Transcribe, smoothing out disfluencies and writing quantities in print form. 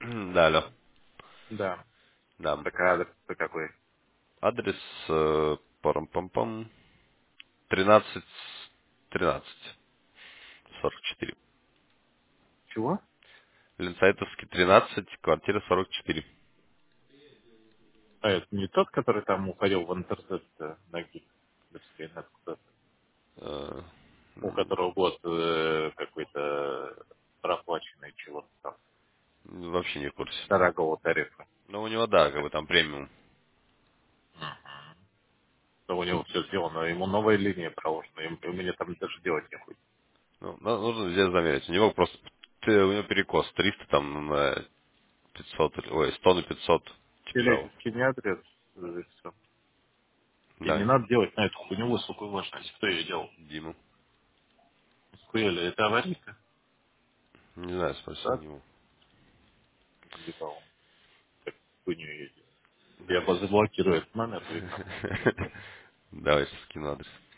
Да, алло. Да. Да. Так адрес-то какой? Адрес парам-пам-пам 13 13 44. Чего? Ленсайтовский 13, квартира 44. А это не тот, который там уходил в интерсет на гид? Откуда-то. Э, У которого год какой-то проплаченный чего-то там. Вообще не в курсе. Дорогого тарифа. Но у него, да, как бы там премиум. То у него все сделано. Ему новая линия проложена. И у меня там даже делать нехуй. Ну, нужно здесь замерить. У него просто у него перекос 300 там на 500, ой, 100 на 500 типа. Скинь адрес. И всё. И не Да, надо делать на эту хуйню высокую важность. Кто ее делал? Дима. Хуяли, это аварийка? Не знаю, спроси у Да? него. Ебал. Так хуйню ее делал. Я бы заблокирую этот номер и нахуй. Давай скину адрес.